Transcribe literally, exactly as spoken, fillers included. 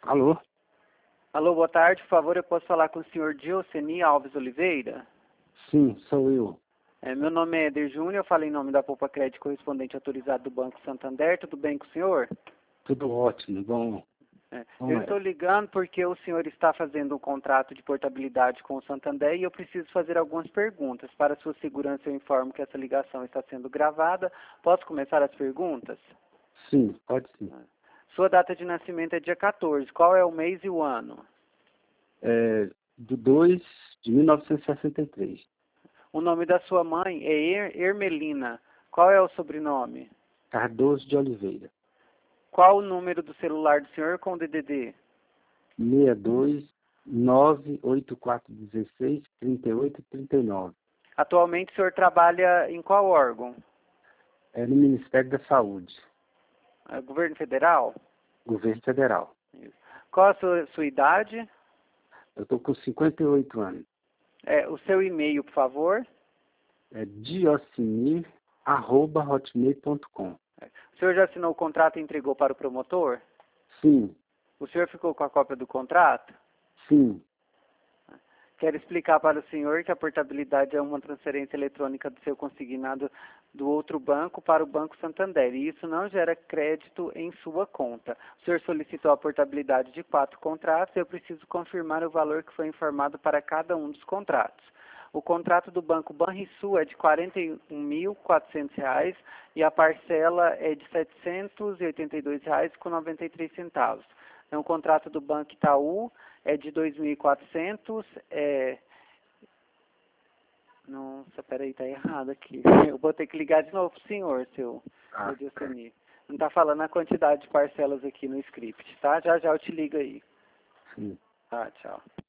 Alô? Alô, boa tarde. Por favor, eu posso falar com o senhor Dioceni Alves Oliveira? Sim, sou eu. É, meu nome é Eder Júnior, eu falo em nome da Poupa Crédito, correspondente autorizado do Banco Santander. Tudo bem com o senhor? Tudo ótimo, bom. É, bom eu é. estou ligando porque o senhor está fazendo um contrato de portabilidade com o Santander e eu preciso fazer algumas perguntas. Para sua segurança, eu informo que essa ligação está sendo gravada. Posso começar as perguntas? Sim, pode sim. Sua data de nascimento é dia quatorze. Qual é o mês e o ano? É, do dois de mil novecentos e sessenta e três. O nome da sua mãe é er Ermelina. Qual é o sobrenome? Cardoso de Oliveira. Qual o número do celular do senhor com o D D D? seis dois nove oito quatro um seis três oito três nove. Atualmente o senhor trabalha em qual órgão? É no Ministério da Saúde, É, Governo Federal? Governo Federal. Isso. Qual a sua, sua idade? Eu estou com cinquenta e oito anos. É, o seu e-mail, por favor? É diocimir arroba hotmail ponto com. O senhor já assinou o contrato e entregou para o promotor? Sim, O senhor ficou com a cópia do contrato? sim. Quero explicar para o senhor que a portabilidade é uma transferência eletrônica do seu consignado do outro banco para o Banco Santander, e isso não gera crédito em sua conta. O senhor solicitou a portabilidade de quatro contratos e eu preciso confirmar o valor que foi informado para cada um dos contratos. O contrato do Banco Banrisul é de quarenta e um mil e quatrocentos reais e a parcela é de setecentos e oitenta e dois reais com noventa e três centavos. É um contrato do Banco Itaú, é de dois mil e quatrocentos, é... Nossa, peraí, tá errado aqui. Eu vou ter que ligar de novo pro senhor, seu, Ah, seu Dioceni. Não tá falando a quantidade de parcelas aqui no script, tá? Já já eu te ligo aí. sim. Tá, tchau.